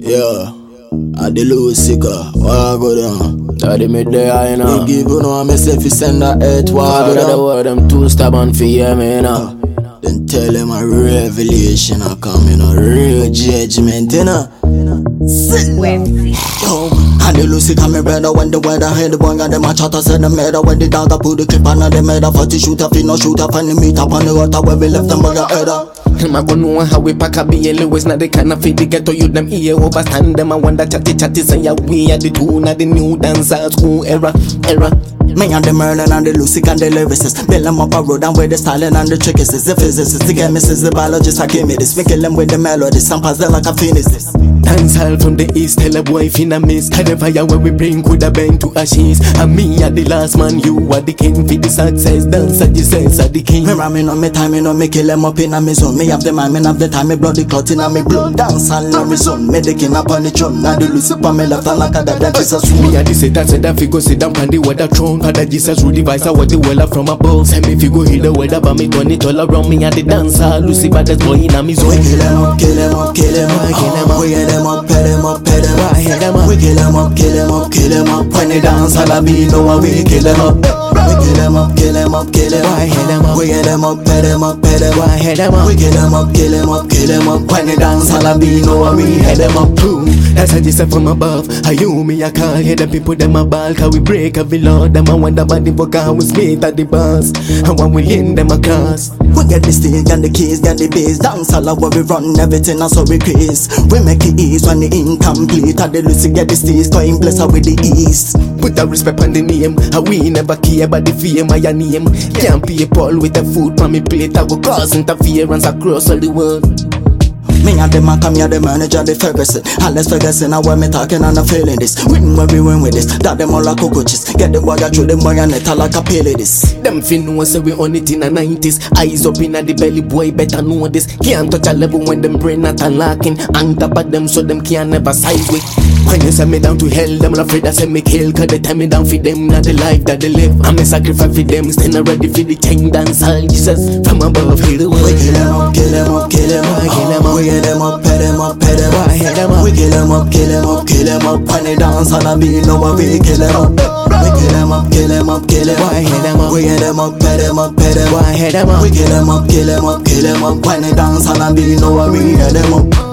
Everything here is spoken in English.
Yeah, I the Lucica, why I go down? I the midday, you know. They give you know myself, you send that earth, why I go down? The word, them too stubborn for you, you know. Then tell them a revelation, I come in a real judgment, you know. Yo, and the Lucica, me brother, when the weather hit the bong and the machata said the matter. When the dog put the clip on the matter, for the shooter, fi no shooter, for the meet up on the water where we left them by the header. I go know how we pack a be Lewis, not the kind of feed the ghetto you them here overstand them. I wonder chatty say yeah, we are the tune of the new dancers school era. Me and the Merlin and the Lucic and the lyricists build them up a road and with the styling and the tricks is the physicists, the chemists, the biologists, I came with this. We kill them with the melody, some pass them like a phoenix this. Dancehall from the east, tell a boy finna miss. Had the fire where we bring could have been to ashes. And me are the last man, you are the king for the success. Dance at the sense of the king. Me ramming on me time, me no me kill them up in a me zone. Me have the man, me have the time, me bloody clot in a me blood. Dancehall in a me zone, me the king up on the throne. Now the Lucifer me left and like a dead Jesus swoon. Me are the Satan said that fi go sit down on the weather throne. Father Jesus rule the vice, I want the weather from above. Say me fi go hear the weather, but me turn it all around. Me are the dancer, Lucifer that's boy in a me zone. We kill them up, kill them up, kill them up, kill them up. We get them up, pet them up. We kill them up, kill them up, kill them up. When they dance, I'll be no one, we kill them up. We kill them up, kill them up, kill them up. We get them up, pet them up, pet them up. We kill them up, kill them up, kill them up. When they dance, I'll be no one, we head them up. That's how this from above. I you me I can't hear the people them a ball. Cause we break every law. Them I wonder about the vocal we split at the bars. And when we in them a cast. We get the stage and the keys, get the bass. Dance all where we run everything and so we craze. We make it ease when the incomplete. And the Lucy get the stage, going bless her with the ease. Put a respect on the name. And we never care about the fame of your name. Can't pay Paul with the food from me plate. I go cause interference across all the world. Me and the man come here, the manager, the Ferguson. Alex Ferguson, now when me talking and I'm feeling this. Win when we win with this. That them all like cockroaches. Get the boy, I throw them boy and it like a pale this. Them fin know say we on it in the 90s. Eyes up in the belly, boy better know this. Can't touch a level when them brain not unlocking. On top of them so them can't never size with. When you send me down to hell, them afraid I send me kill. Cause they time me down for them, not the life that they live. I'm a sacrifice for them, stand ready for the chain dance. All Jesus from above, hear the word. We kill them up, kill them up, kill them up, kill them up. We get them up, pet them up, pet them up. We kill them up, kill them up, kill them up. When they dance and I be no one, we kill them up. We kill them up, kill them up, kill them up. We get them up, pet them up, pet them up. We kill them up, kill them up, kill them up. When they dance and I be no one, we hear them up.